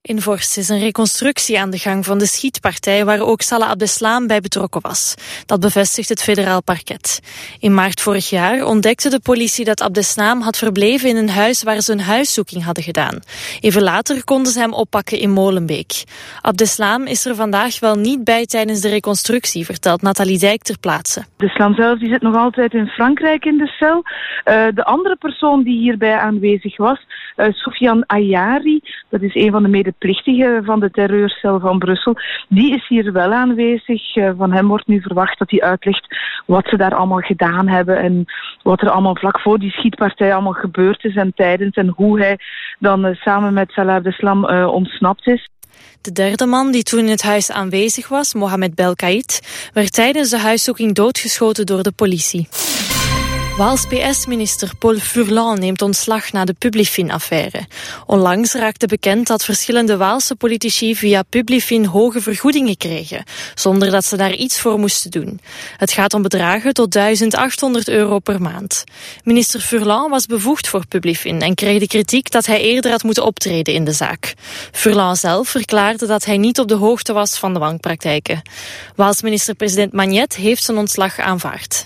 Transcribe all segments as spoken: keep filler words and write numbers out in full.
In Vorst is een reconstructie aan de gang van de schietpartij waar ook Salah Abdeslam bij betrokken was. Dat bevestigt het federaal parket. In maart vorig jaar ontdekte de politie dat Abdeslam had verbleven in een huis waar ze een huiszoeking hadden gedaan. Even later konden ze hem oppakken in Molenbeek. Abdeslam is er vandaag wel niet bij tijdens de reconstructie, vertelt Nathalie Dijk ter plaatse. Abdeslam zelf die zit nog altijd in Frankrijk in de cel. Uh, de andere persoon die hierbij aanwezig was, uh, Soufiane Ayari, dat is een van de medeplichtigen van de terreurcel van Brussel, die is hier wel aanwezig. Uh, van hem wordt nu verwacht dat hij uitlegt wat ze daar allemaal gedaan hebben en wat er allemaal vlak voor die schietpartij allemaal gebeurd is en tijdens en hoe hij dan uh, samen met Salah Abdeslam uh, ontsnapt is. De derde man die toen in het huis aanwezig was, Mohamed Belkaïd, werd tijdens de huiszoeking doodgeschoten door de politie. Waals P S-minister Paul Furlan neemt ontslag na de Publifin-affaire. Onlangs raakte bekend dat verschillende Waalse politici via Publifin hoge vergoedingen kregen, zonder dat ze daar iets voor moesten doen. Het gaat om bedragen tot duizend achthonderd euro per maand. Minister Furlan was bevoegd voor Publifin en kreeg de kritiek dat hij eerder had moeten optreden in de zaak. Furlan zelf verklaarde dat hij niet op de hoogte was van de wanpraktijken. Waals minister-president Magnet heeft zijn ontslag aanvaard.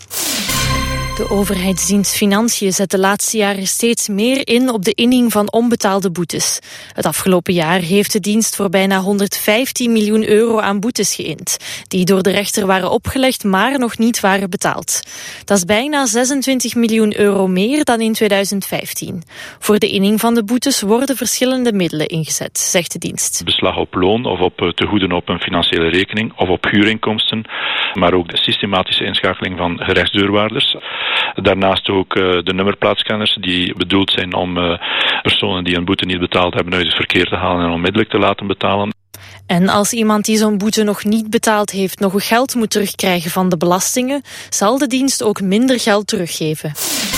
De overheidsdienst Financiën zet de laatste jaren steeds meer in op de inning van onbetaalde boetes. Het afgelopen jaar heeft de dienst voor bijna honderdvijftien miljoen euro aan boetes geïnd, die door de rechter waren opgelegd, maar nog niet waren betaald. Dat is bijna zesentwintig miljoen euro meer dan in tweeduizend vijftien. Voor de inning van de boetes worden verschillende middelen ingezet, zegt de dienst. Beslag op loon of op tegoeden op een financiële rekening of op huurinkomsten, maar ook de systematische inschakeling van gerechtsdeurwaarders. Daarnaast ook uh, de nummerplaatscanners die bedoeld zijn om uh, personen die een boete niet betaald hebben uit het verkeer te halen en onmiddellijk te laten betalen. En als iemand die zo'n boete nog niet betaald heeft nog geld moet terugkrijgen van de belastingen, zal de dienst ook minder geld teruggeven.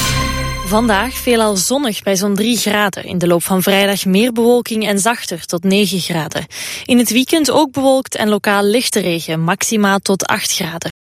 Vandaag veelal zonnig bij zo'n drie graden. In de loop van vrijdag meer bewolking en zachter tot negen graden. In het weekend ook bewolkt en lokaal lichte regen, maxima tot acht graden.